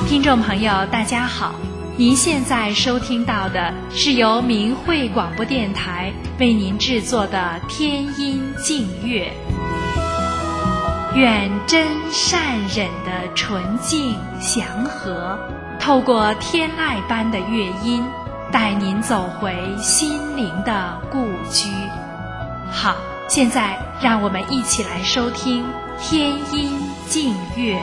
听众朋友大家好，您现在收听到的是由明慧广播电台为您制作的天音净乐。愿真善忍的纯净祥和，透过天籁般的乐音，带您走回心灵的故居。好，现在让我们一起来收听天音净乐。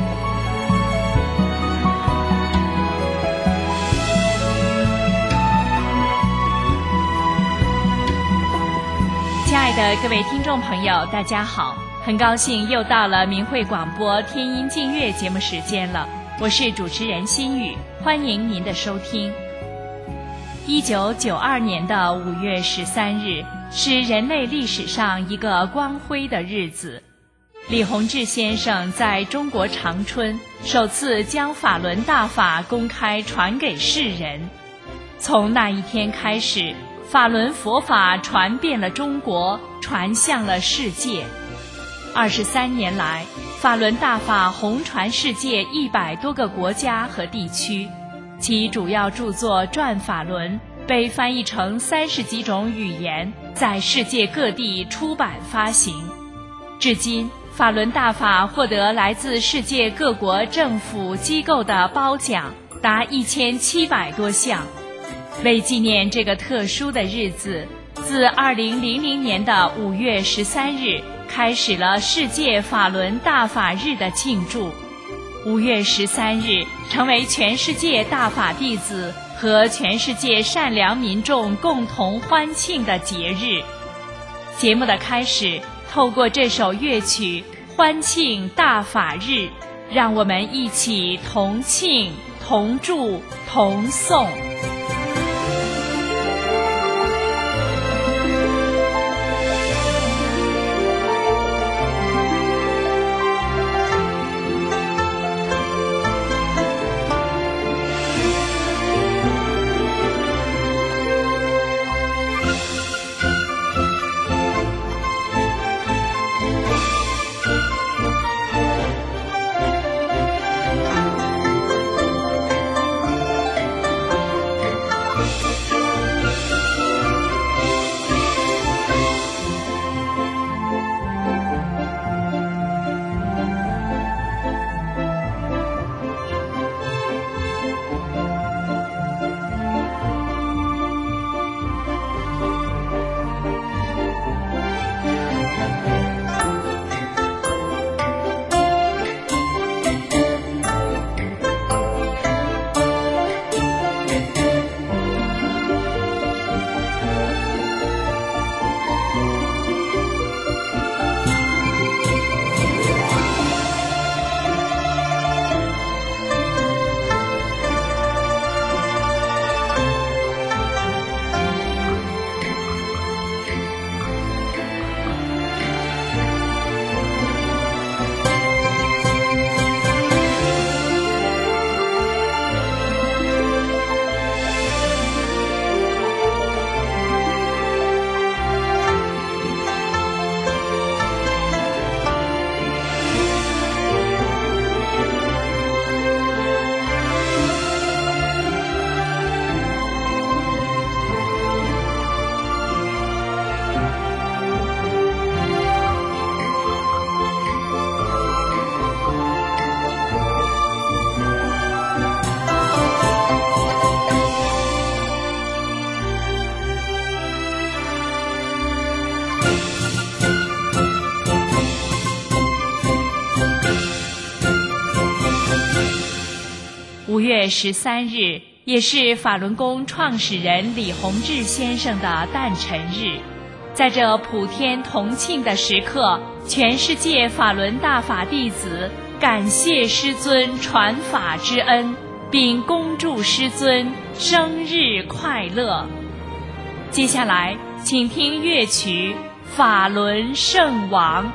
亲爱的各位听众朋友大家好，很高兴又到了明慧广播天音净乐节目时间了，我是主持人心雨，欢迎您的收听。1992年的5月13日是人类历史上一个光辉的日子，李洪志先生在中国长春首次将法轮大法公开传给世人。从那一天开始，法轮佛法传遍了中国，传向了世界。23年来，法轮大法红传世界100多个国家和地区，其主要著作《转法轮》被翻译成30几种语言，在世界各地出版发行。至今，法轮大法获得来自世界各国政府机构的褒奖达1700多项。为纪念这个特殊的日子，自2000年的5月13日开始了世界法轮大法日的庆祝。5月13日成为全世界大法弟子和全世界善良民众共同欢庆的节日。节目的开始，透过这首乐曲欢庆大法日，让我们一起同庆、同祝、同颂。5月13日也是法轮功创始人李洪志先生的诞辰日。在这普天同庆的时刻，全世界法轮大法弟子感谢师尊传法之恩，并恭祝师尊生日快乐。接下来请听乐曲《法轮圣王》。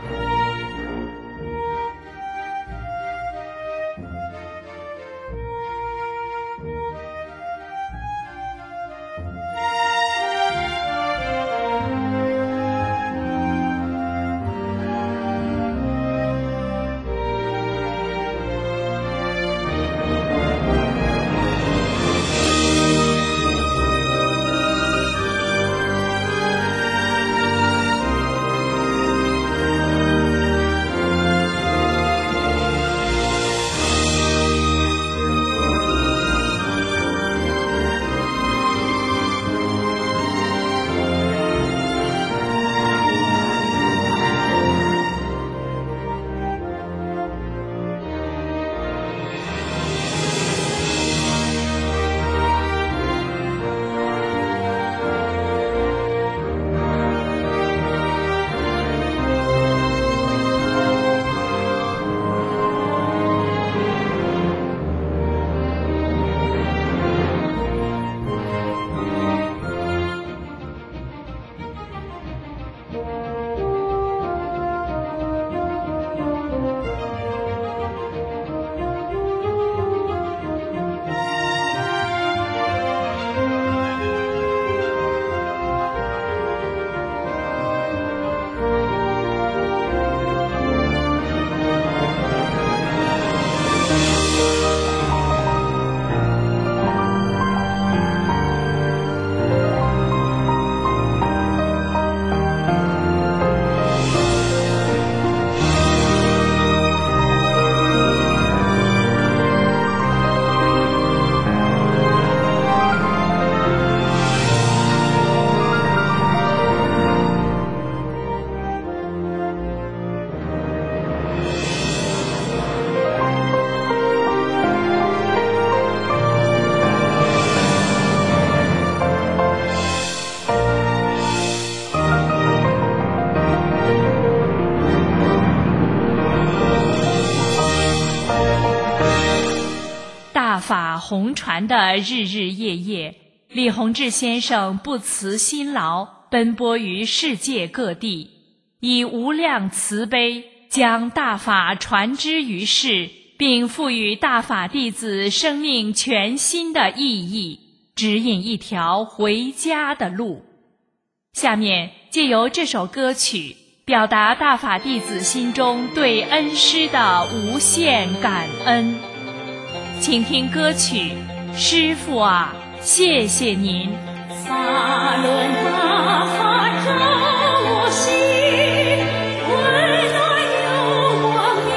大法弘传的日日夜夜，李洪志先生不辞辛劳，奔波于世界各地，以无量慈悲将大法传之于世，并赋予大法弟子生命全新的意义，指引一条回家的路。下面借由这首歌曲，表达大法弟子心中对恩师的无限感恩。请听歌曲《师父啊，谢谢您》。 法轮大法照我心，温暖又光明，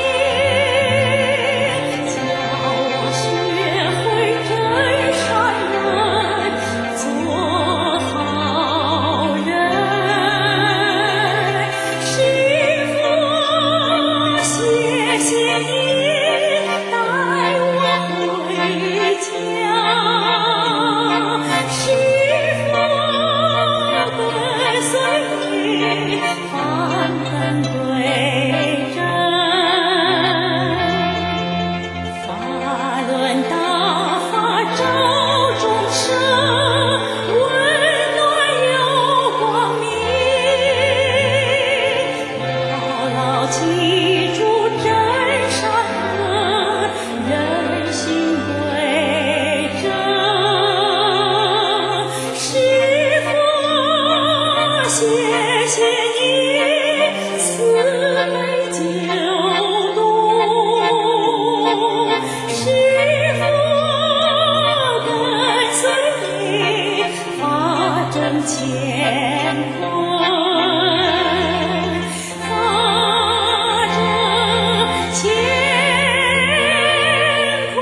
教我学会真善人，做好人。师父，谢谢你带我回家。师父跟随你，返本归真。法轮大法照众生，温暖又光明。牢牢记住真善人，人心归真。师父，谢谢你慈悲救度。师父跟随你，法证乾坤，法证乾坤。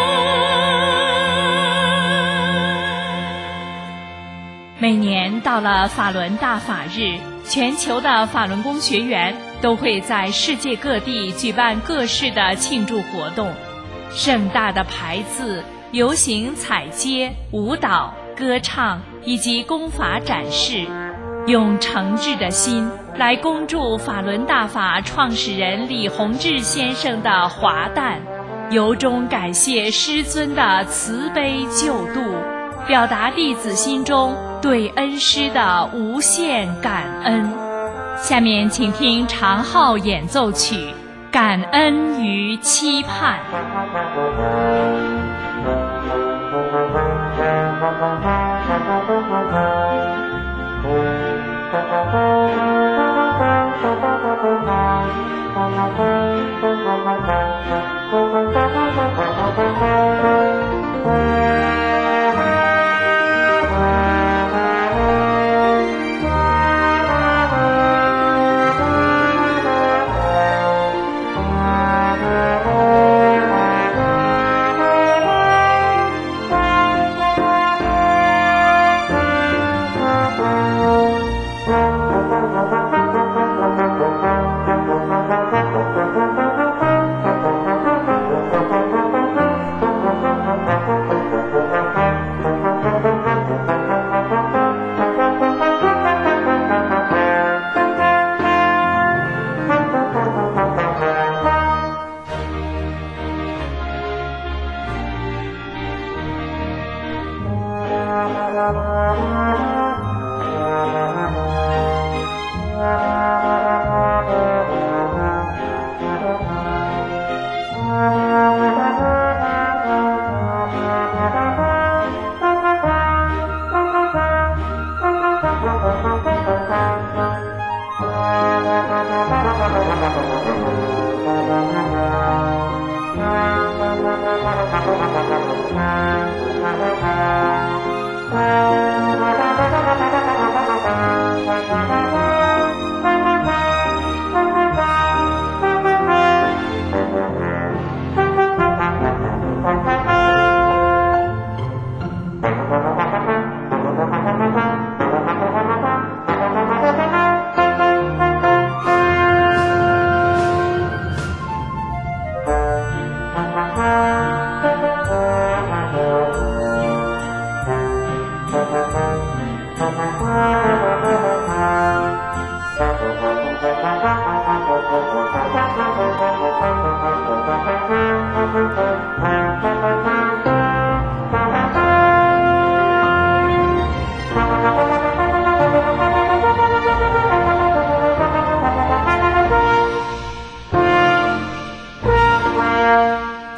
每年到了法轮大法日，全球的法轮功学员都会在世界各地举办各式的庆祝活动，盛大的牌子、游行踩街、舞蹈、歌唱以及功法展示，用诚挚的心来恭祝法轮大法创始人李洪志先生的华诞，由衷感谢师尊的慈悲救度，表达弟子心中对恩师的无限感恩。下面请听长号演奏曲《感恩与期盼》。 Thank you.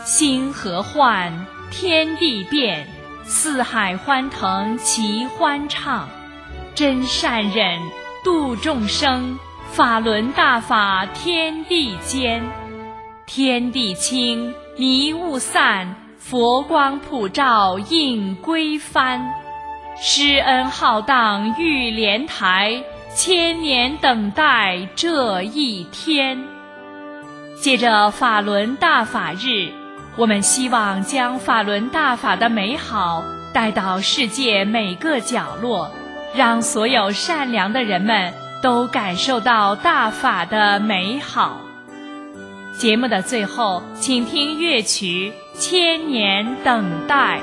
星河幻，天地变，四海欢腾齐欢唱。真善忍，度众生，法轮大法天地间。天地清，迷雾散，佛光普照映归帆。施恩浩荡玉莲台，千年等待这一天。借着法轮大法日，我们希望将法轮大法的美好带到世界每个角落，让所有善良的人们都感受到大法的美好。节目的最后，请听乐曲《千年等待》。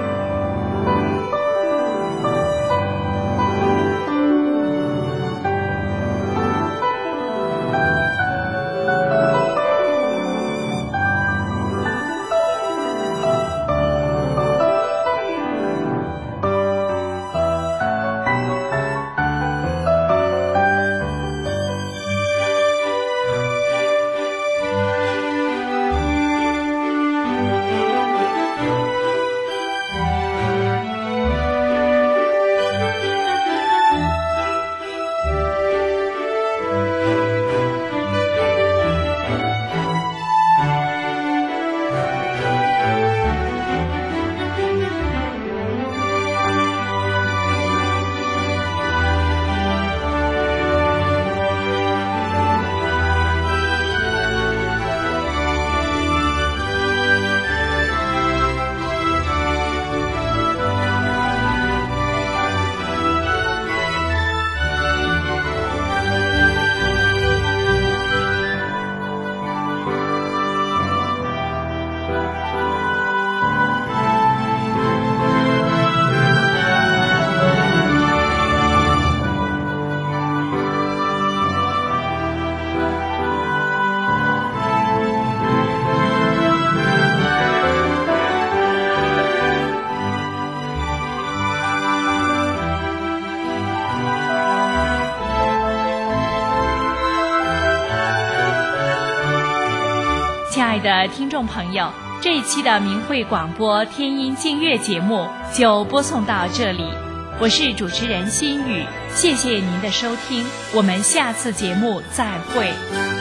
亲爱的听众朋友，这一期的明慧广播天音净乐节目就播送到这里，我是主持人心雨，谢谢您的收听，我们下次节目再会。